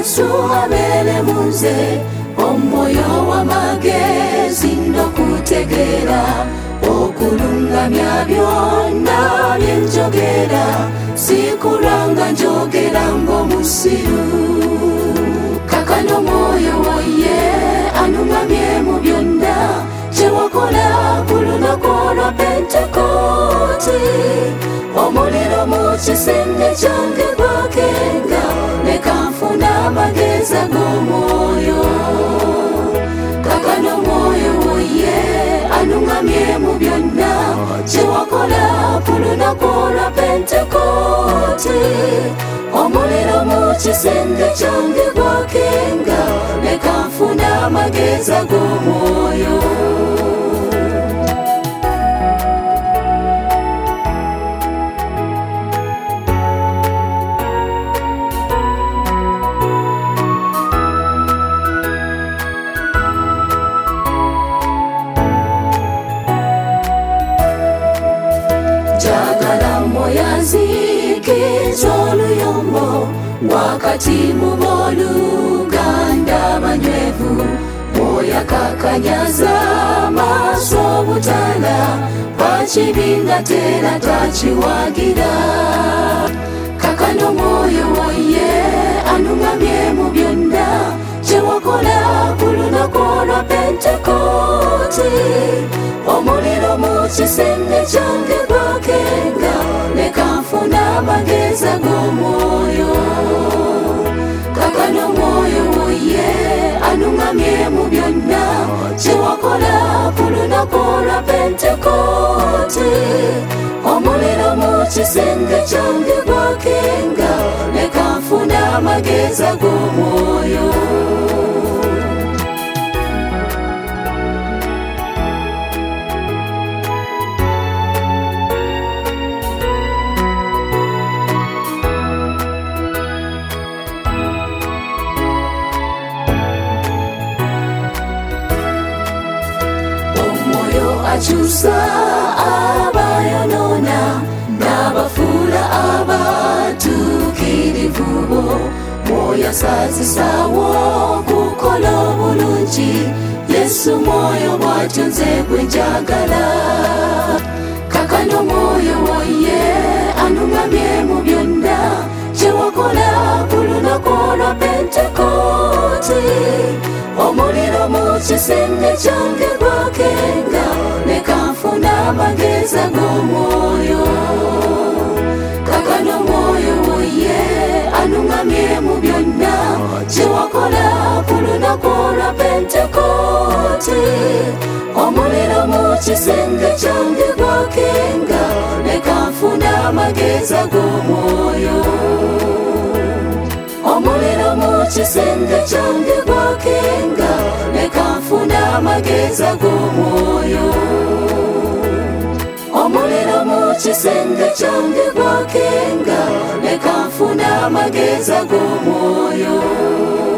Yesu abele munze omwoyo w'amagezi n'okutegeera okulungamya byonna byenjogera sikulanga njogera ng'omusiru kakano omwoyo woye anungamye mu byonna kye wakola ku lunaku olwa Pentekooti omuliro mu kisenge kyange gwakenga leka nfuna amagezi g'omwoyo kakano omwoyo woye anungamye mu byonna kye wakola ku lunaku olwa Pentekooti omuliro mu kisenge kyange gwakenga leka nfuna amagezi g'omwoyo yazikiza oluyombo wakati mu booluganda abanywevu oyakakanyaza amaaso obutala bwakibinga tera takiwagira kakano omwoyo woye anungamye mu byonna kye wakola ku lunaku olwa Pentekooti omuliro mu kisenge kyange gwakenga leka nfuna amagezi g'omwoyo kakano omwoyo woye anungamye mu byonna kye wakola ku lunaku olwa Pentekooti omuliro mu kisenge kyange gwakenga leka nfuna amagezi g'omwoyo akyusa abayonona n'abafuula abatuukirivu bo mwoyo asaazisawo okukola obulungi Yesu mwoyo bw'atyo nze gwe njagala kakano omwoyo woye anungamye mu byonna kye wakola ku lunaku olwa Pentekooti omuliro mu kisenge kyange gwakenga leka nfuna amagezi g'omwoyo kakano omwoyo woye anungamye mu byonna kye wakola ku lunaku olwa Pentekooti omuliro mu kisenge kyange gwakenga leka nfuna amagezi g'omwoyo omuliro mu kisenge kyange gwakenga leka nfuna amagezi g'omwoyo omuliro mu kisenge kyange gwakenga leka nfuna amagezi g'omwoyo